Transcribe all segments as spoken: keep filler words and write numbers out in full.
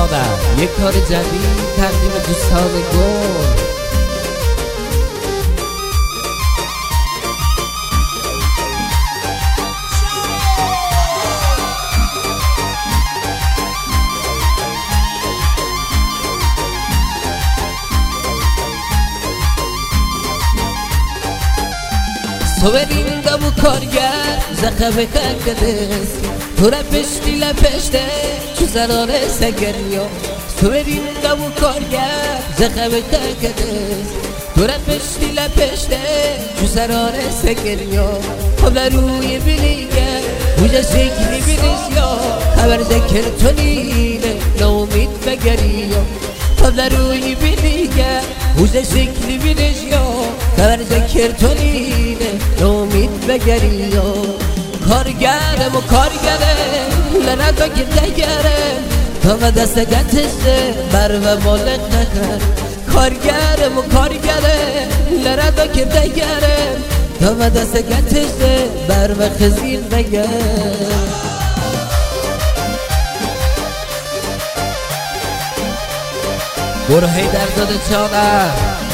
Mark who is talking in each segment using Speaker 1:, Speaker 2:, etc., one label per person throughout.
Speaker 1: چادر یک کار جدید تقدیم دوستان گل. Soverinda bu korger zakabe kakades Tura peshti la peshte Chu zarare sageryo Soverinda bu korger zakabe kakades Tura peshti la peshte Chu zarare sageryo Khabla ruye biliga Uja shekli bilizyo Khabar zakir tonine Naumid bagariyo Khabla ruye biliga Uja shekli bilizyo Khabar zakir tonine نومید بگریو کارگرم و کارگرم لندا گردگرم تا و دست گتسته بر و بالق نکر کارگرم و کارگرم لندا گردگرم تا و دست گتسته بر و خزین بگر برو هیدر داده چانه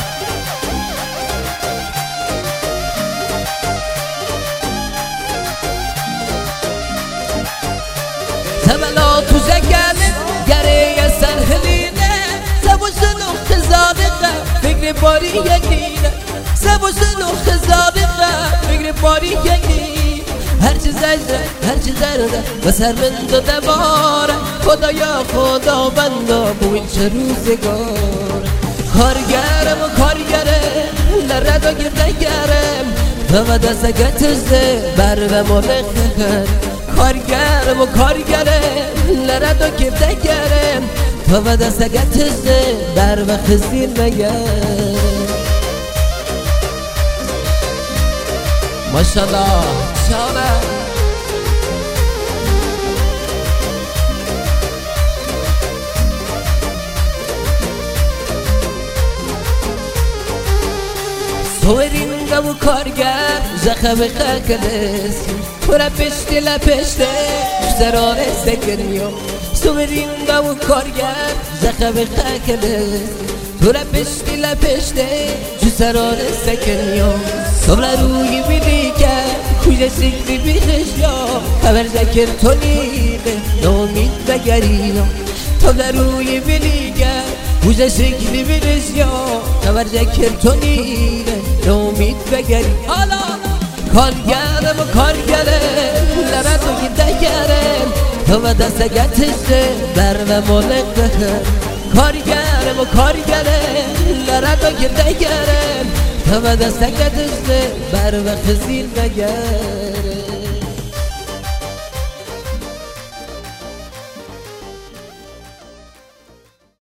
Speaker 1: تملا تو زگله گره سرهلینه سبوشن و خزادقه فکر باری یکینه سبوشن و خزادقه فکر باری یکینه هرچی زجره هرچی زرده و سر من دو دواره خدایا خدا بنده بو این چه روزگار کارگرم و کارگرم لرد و گردگرم و دست گتزده بر و مالق نکن کارگرم و کارگرم لرد و گردگرم تا و دست گتزده بر و خزین بگر ماشالله شانه سوئرینگا و کارگر زخم خاکلس پورا پشتی لا پشته زراره سکریو سوئرینگا و کارگر زخم خاکلس پورا پشتی لا پشته زراره سکریو سولا روی بیلیگه کوی سیگری بیخشیا خبر ذکر تو نیقه نامید بگریو سولا روی بیلیگه کوی سیگری بیخشیا خبر ذکر تو نیقه نامید بگری حالا کارگرم و کارگرم لرد و گردگرم تو و دست گتشته بر و مالق بخر کارگرم و کارگرم لرد و گردگرم تو و دست گتشته بر و خزین بگر